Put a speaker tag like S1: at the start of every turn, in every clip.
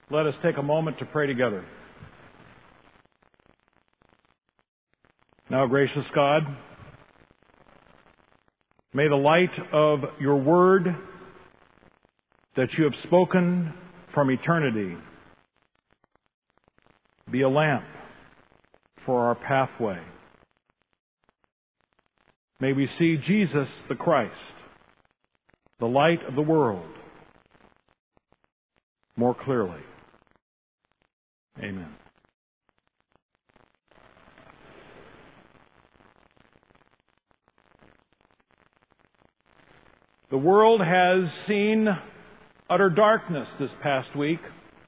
S1: Let us take a moment to pray together. Now, gracious God, may the light of your word that you have spoken from eternity be a lamp for our pathway. May we see Jesus the Christ, the light of the world, more clearly. Amen. The world has seen utter darkness this past week.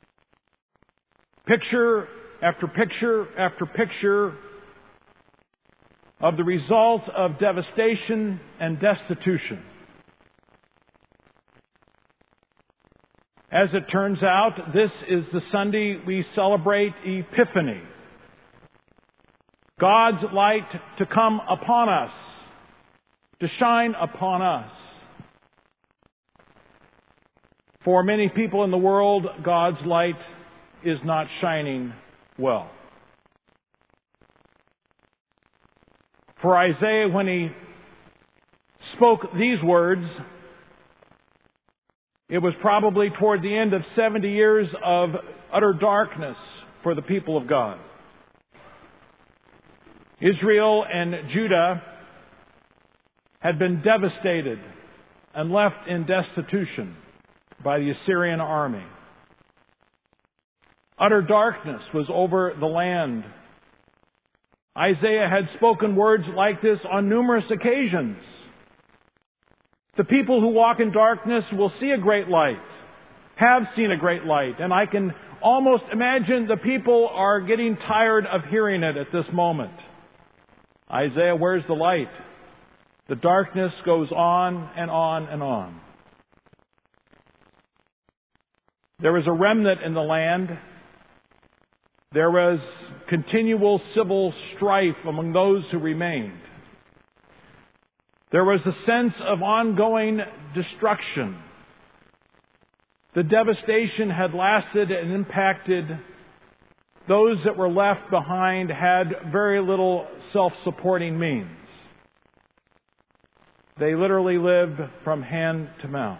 S1: Picture after picture after picture of the results of devastation and destitution. As it turns out, this is the Sunday we celebrate Epiphany. God's light to come upon us, to shine upon us. For many people in the world, God's light is not shining well. For Isaiah, when he spoke these words, it was probably toward the end of 70 years of utter darkness for the people of God. Israel and Judah had been devastated and left in destitution by the Assyrian army. Utter darkness was over the land. Isaiah had spoken words like this on numerous occasions. The people who walk in darkness will see a great light, have seen a great light, and I can almost imagine the people are getting tired of hearing it at this moment. Isaiah, where's the light? The darkness goes on and on and on. There was a remnant in the land. There was continual civil strife among those who remained. There was a sense of ongoing destruction. The devastation had lasted and impacted. Those that were left behind had very little self-supporting means. They literally lived from hand to mouth.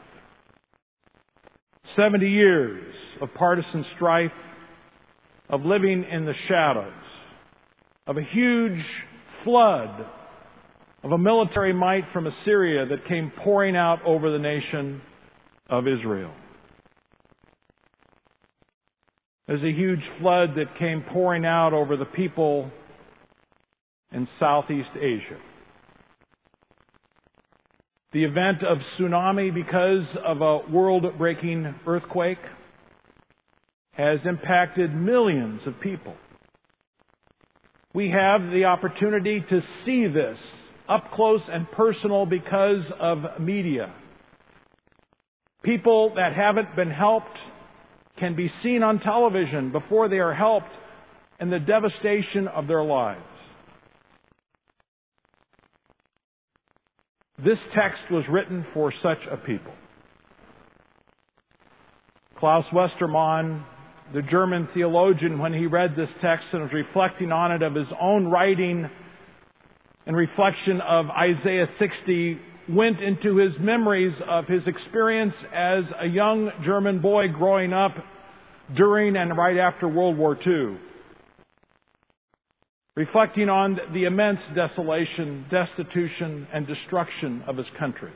S1: 70 years of partisan strife, of living in the shadows, of a huge flood of a military might from Assyria that came pouring out over the nation of Israel. There's a huge flood that came pouring out over the people in Southeast Asia. The event of tsunami because of a world-breaking earthquake has impacted millions of people. We have the opportunity to see this up close and personal because of media. People that haven't been helped can be seen on television before they are helped in the devastation of their lives. This text was written for such a people. Klaus Westermann, the German theologian, when he read this text and was reflecting on it of his own writing and reflection of Isaiah 60, went into his memories of his experience as a young German boy growing up during and right after World War II. Reflecting on the immense desolation, destitution, and destruction of his country.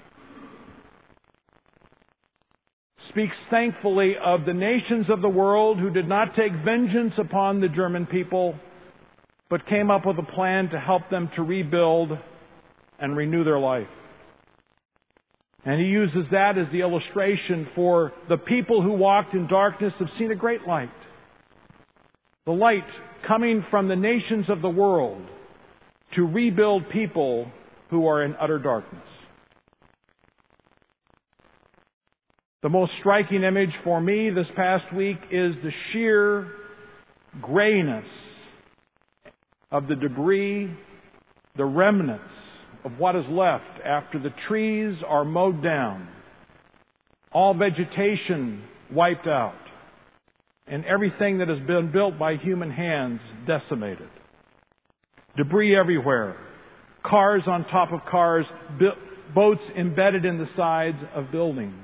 S1: Speaks thankfully of the nations of the world who did not take vengeance upon the German people, but came up with a plan to help them to rebuild and renew their life. And he uses that as the illustration for the people who walked in darkness have seen a great light. The light coming from the nations of the world to rebuild people who are in utter darkness. The most striking image for me this past week is the sheer grayness of the debris, the remnants of what is left after the trees are mowed down, all vegetation wiped out. and everything that has been built by human hands decimated. Debris everywhere. Cars on top of cars, boats embedded in the sides of buildings.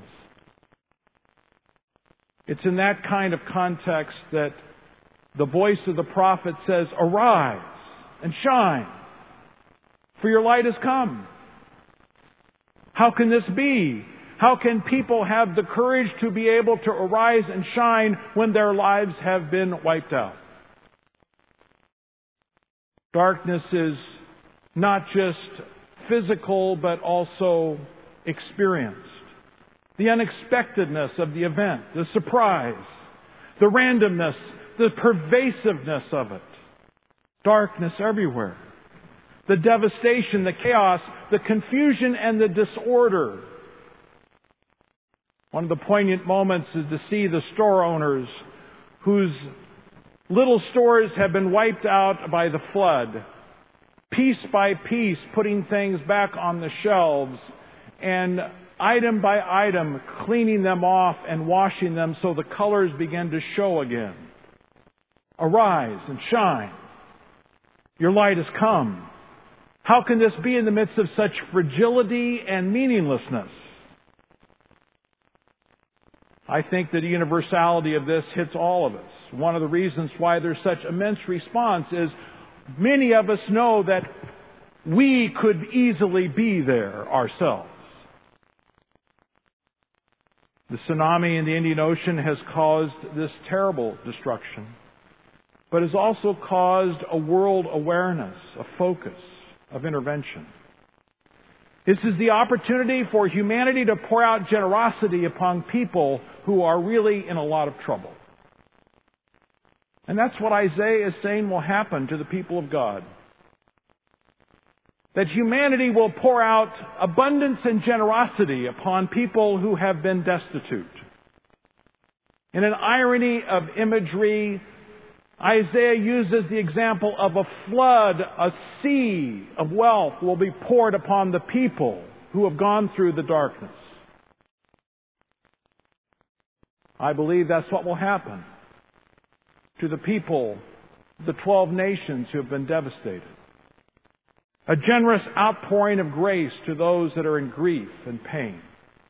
S1: It's in that kind of context that the voice of the prophet says, "Arise and shine, for your light has come." How can this be? How can people have the courage to be able to arise and shine when their lives have been wiped out? Darkness is not just physical, but also experienced. The unexpectedness of the event, the surprise, the randomness, the pervasiveness of it. Darkness everywhere. The devastation, the chaos, the confusion, and the disorder. One of the poignant moments is to see the store owners whose little stores have been wiped out by the flood, piece by piece putting things back on the shelves and item by item cleaning them off and washing them so the colors begin to show again. Arise and shine. Your light has come. How can this be in the midst of such fragility and meaninglessness? I think that the universality of this hits all of us. One of the reasons why there's such immense response is many of us know that we could easily be there ourselves. The tsunami in the Indian Ocean has caused this terrible destruction, but has also caused a world awareness, a focus of intervention. This is the opportunity for humanity to pour out generosity upon people who are really in a lot of trouble. And that's what Isaiah is saying will happen to the people of God. That humanity will pour out abundance and generosity upon people who have been destitute. In an irony of imagery, Isaiah uses the example of a flood, a sea of wealth will be poured upon the people who have gone through the darkness. I believe that's what will happen to the people, the 12 nations who have been devastated. A generous outpouring of grace to those that are in grief and pain.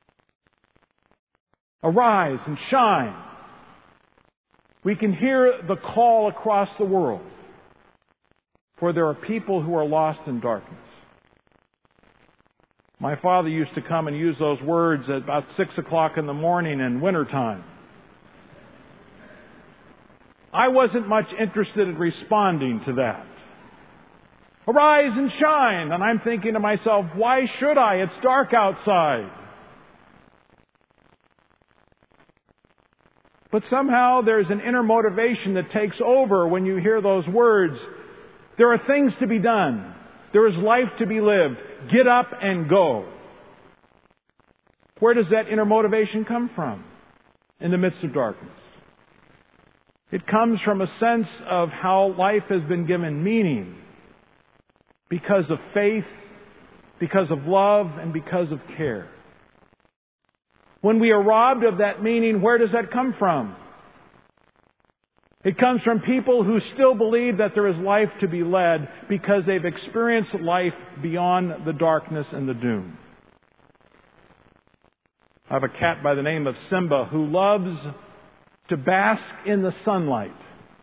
S1: Arise and shine. We can hear the call across the world, for there are people who are lost in darkness. My father used to come and use those words at about 6 o'clock in the morning in wintertime. I wasn't much interested in responding to that. Arise and shine. And I'm thinking to myself, why should I? It's dark outside. But somehow there's an inner motivation that takes over when you hear those words. There are things to be done. There is life to be lived. Get up and go. Where does that inner motivation come from in the midst of darkness? It comes from a sense of how life has been given meaning because of faith, because of love, and because of care. When we are robbed of that meaning, where does that come from? It comes from people who still believe that there is life to be led because they've experienced life beyond the darkness and the doom. I have a cat by the name of Simba who loves to bask in the sunlight.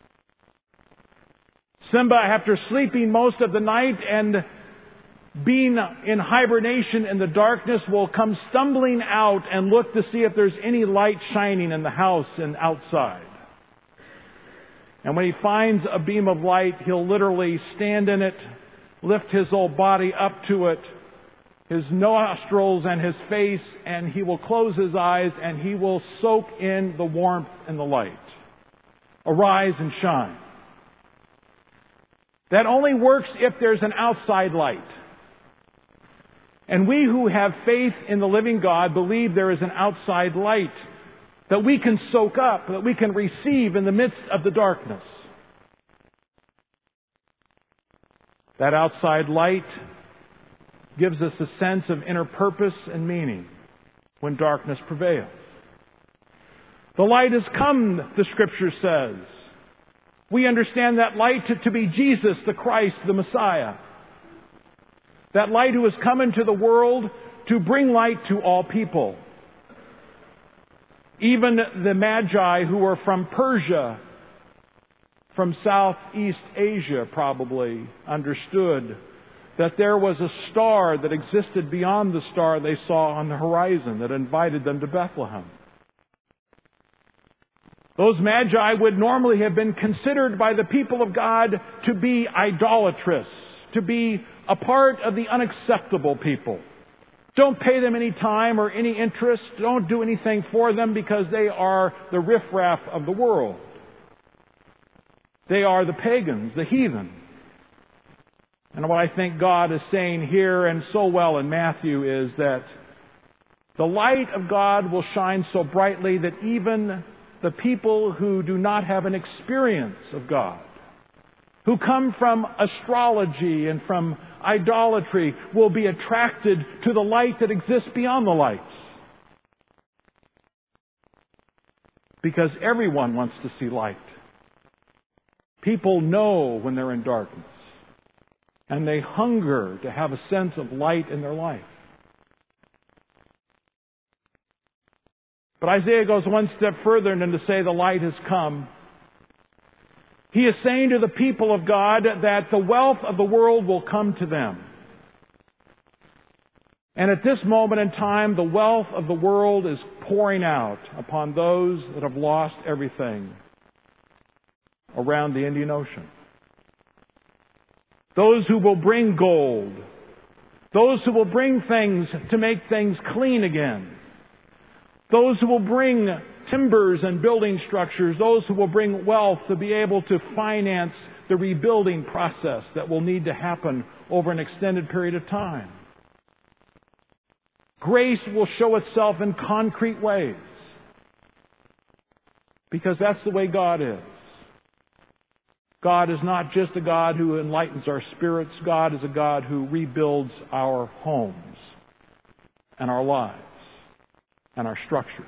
S1: Simba, after sleeping most of the night and being in hibernation in the darkness, will come stumbling out and look to see if there's any light shining in the house and outside. And when he finds a beam of light, he'll literally stand in it, lift his whole body up to it, his nostrils and his face, and he will close his eyes and he will soak in the warmth and the light. Arise and shine. That only works if there's an outside light. And we who have faith in the living God believe there is an outside light that we can soak up, that we can receive in the midst of the darkness. That outside light gives us a sense of inner purpose and meaning when darkness prevails. The light has come, the Scripture says. We understand that light to be Jesus, the Christ, the Messiah. That light who has come into the world to bring light to all people. Even the Magi who were from Persia, from Southeast Asia probably, understood that there was a star that existed beyond the star they saw on the horizon that invited them to Bethlehem. Those Magi would normally have been considered by the people of God to be idolatrous, to be a part of the unacceptable people. Don't pay them any time or any interest. Don't do anything for them because they are the riffraff of the world. They are the pagans, the heathen. And what I think God is saying here and so well in Matthew is that the light of God will shine so brightly that even the people who do not have an experience of God, who come from astrology and from idolatry, will be attracted to the light that exists beyond the lights. Because everyone wants to see light. People know when they're in darkness. And they hunger to have a sense of light in their life. But Isaiah goes one step further than to say the light has come. He is saying to the people of God that the wealth of the world will come to them. And at this moment in time, the wealth of the world is pouring out upon those that have lost everything around the Indian Ocean. Those who will bring gold. Those who will bring things to make things clean again. Those who will bring timbers and building structures. Those who will bring wealth to be able to finance the rebuilding process that will need to happen over an extended period of time. Grace will show itself in concrete ways. Because that's the way God is. God is not just a God who enlightens our spirits. God is a God who rebuilds our homes and our lives and our structures.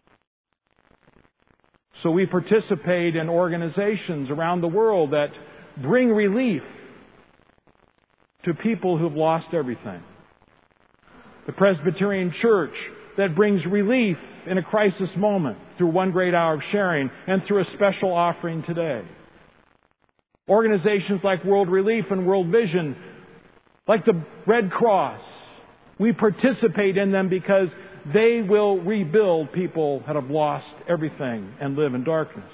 S1: So we participate in organizations around the world that bring relief to people who've lost everything. The Presbyterian Church that brings relief in a crisis moment through one great hour of sharing and through a special offering today. Organizations like World Relief and World Vision, like the Red Cross, we participate in them because they will rebuild people that have lost everything and live in darkness.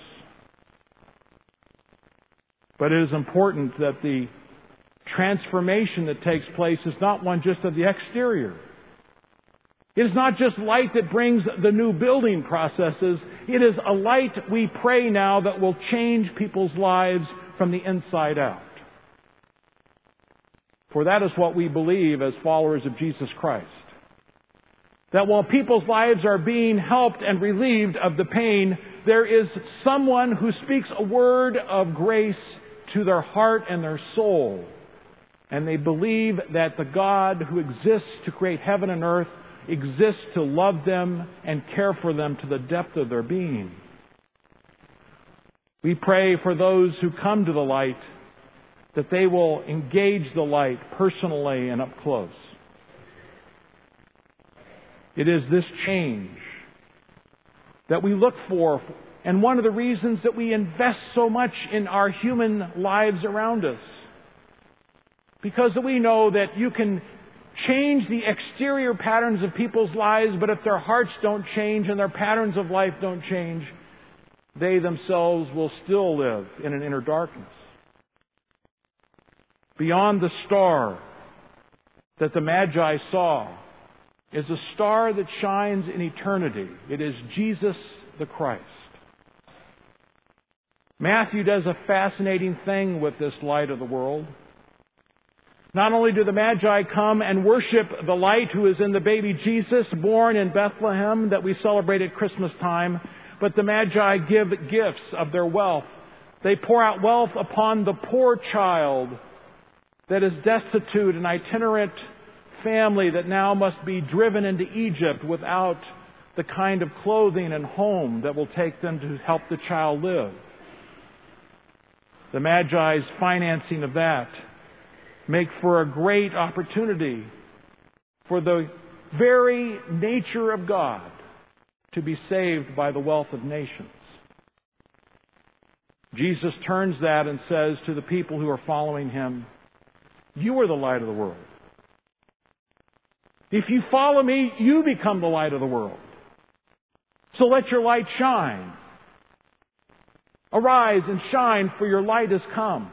S1: But it is important that the transformation that takes place is not one just of the exterior. It is not just light that brings the new building processes. It is a light, we pray now, that will change people's lives from the inside out. For that is what we believe as followers of Jesus Christ. That while people's lives are being helped and relieved of the pain, there is someone who speaks a word of grace to their heart and their soul. And they believe that the God who exists to create heaven and earth exists to love them and care for them to the depth of their being. We pray for those who come to the light that they will engage the light personally and up close. It is this change that we look for, and one of the reasons that we invest so much in our human lives around us. Because we know that you can change the exterior patterns of people's lives, but if their hearts don't change and their patterns of life don't change, they themselves will still live in an inner darkness. Beyond the star that the Magi saw is a star that shines in eternity. It is Jesus the Christ. Matthew does a fascinating thing with this light of the world. Not only do the Magi come and worship the light who is in the baby Jesus born in Bethlehem that we celebrate at Christmas time, but the Magi give gifts of their wealth. They pour out wealth upon the poor child that is destitute, an itinerant family that now must be driven into Egypt without the kind of clothing and home that will take them to help the child live. The Magi's financing of that make for a great opportunity for the very nature of God to be saved by the wealth of nations. Jesus turns that and says to the people who are following Him, "You are the light of the world. If you follow me, you become the light of the world. So let your light shine. Arise and shine, for your light has come."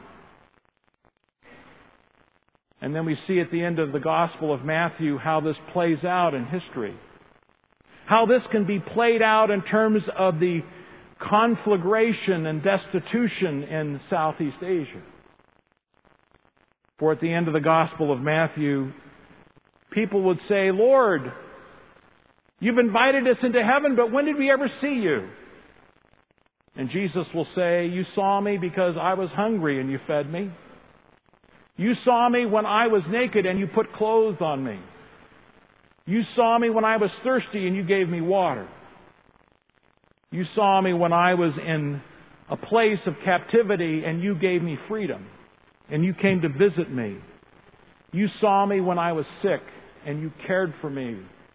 S1: And then we see at the end of the Gospel of Matthew how this plays out in history. How this can be played out in terms of the conflagration and destitution in Southeast Asia. For at the end of the Gospel of Matthew, people would say, "Lord, you've invited us into heaven, but when did we ever see you?" And Jesus will say, "You saw me because I was hungry and you fed me. You saw me when I was naked and you put clothes on me. You saw me when I was thirsty and you gave me water. You saw me when I was in a place of captivity and you gave me freedom. And you came to visit me. You saw me when I was sick and you cared for me."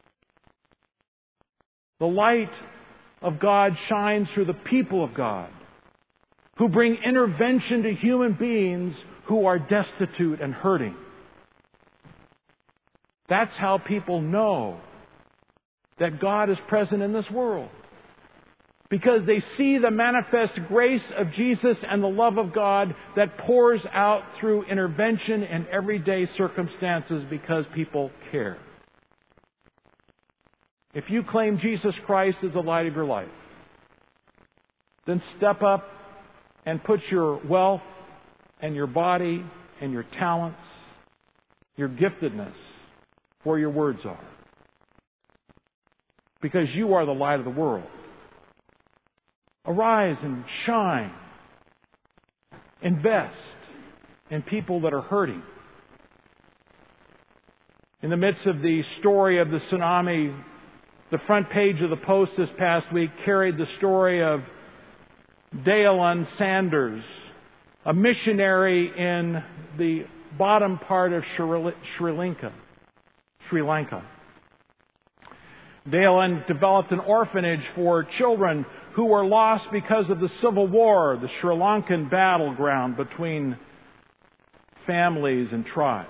S1: The light of God shines through the people of God, who bring intervention to human beings who are destitute and hurting. That's how people know that God is present in this world. Because they see the manifest grace of Jesus and the love of God that pours out through intervention in everyday circumstances because people care. If you claim Jesus Christ as the light of your life, then step up and put your wealth and your body and your talents, your giftedness, where your words are. Because you are the light of the world. Arise and shine. Invest in people that are hurting. In the midst of the story of the tsunami, the front page of the Post this past week carried the story of Dayalan Sanders, a missionary in the bottom part of Sri Lanka. Dayalan developed an orphanage for children who were lost because of the civil war, the Sri Lankan battleground between families and tribes.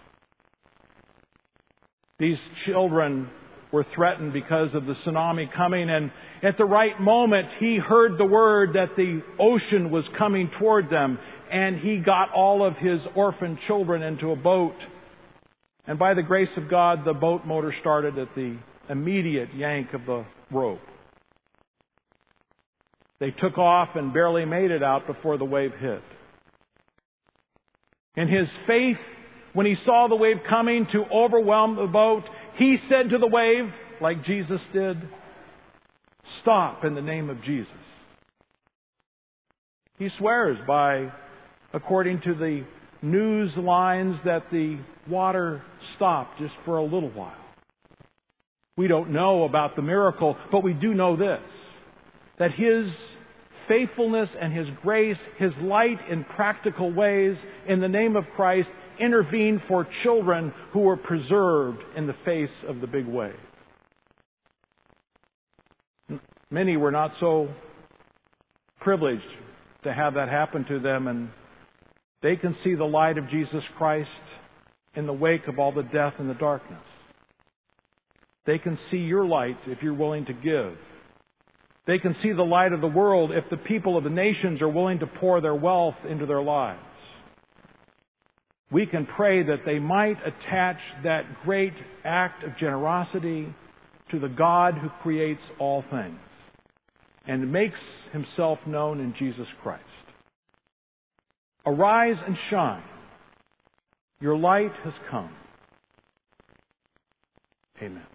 S1: These children were threatened because of the tsunami coming, and at the right moment he heard the word that the ocean was coming toward them, and he got all of his orphan children into a boat. And by the grace of God, the boat motor started at the immediate yank of the rope. They took off and barely made it out before the wave hit. In his faith, when he saw the wave coming to overwhelm the boat, he said to the wave, like Jesus did, "Stop in the name of Jesus." He swears by, according to the news lines, that the water stopped just for a little while. We don't know about the miracle, but we do know this, that His faithfulness and His grace, His light in practical ways, in the name of Christ, intervened for children who were preserved in the face of the big wave. Many were not so privileged to have that happen to them, and they can see the light of Jesus Christ in the wake of all the death and the darkness. They can see your light if you're willing to give. They can see the light of the world if the people of the nations are willing to pour their wealth into their lives. We can pray that they might attach that great act of generosity to the God who creates all things and makes Himself known in Jesus Christ. Arise and shine. Your light has come. Amen.